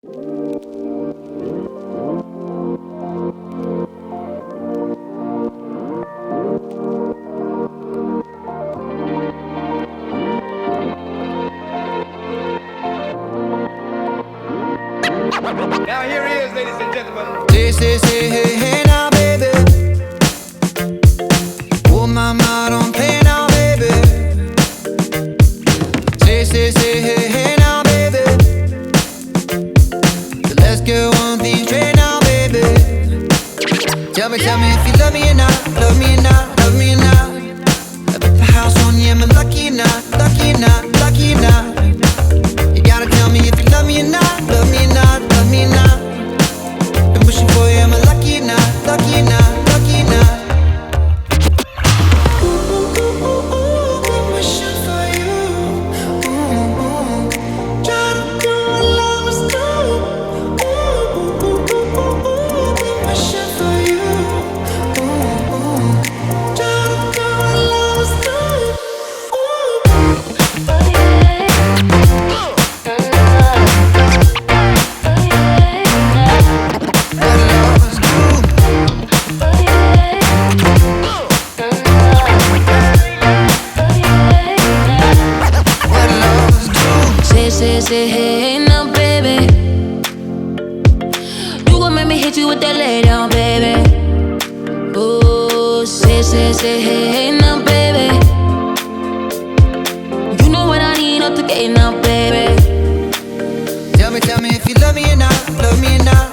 Now here he is, ladies and gentlemen. Say, hey, hey now, baby. Oh, mama, don't play now, baby. Say, hey, hey now, baby. So let's go on these train now, baby. Tell me if you love me or not, love me or not, love me or not. I put the house on you, am I lucky or not, lucky or not, lucky or not? You gotta tell me if you love me or not, love me or not, love me or not. Been wishing for you, am I lucky or not, lucky or not, lucky or not? Been wishing for you. Try to do what lovers do. Been wishing for you. Try to do what lovers do. What lovers do. What lovers do. Say, hey, now, baby. You gon' make me hit you with that lay down, baby. Oh, say, hey, now, baby. You know what I need out the gate now, baby. Tell me if you love me or not, love me or not.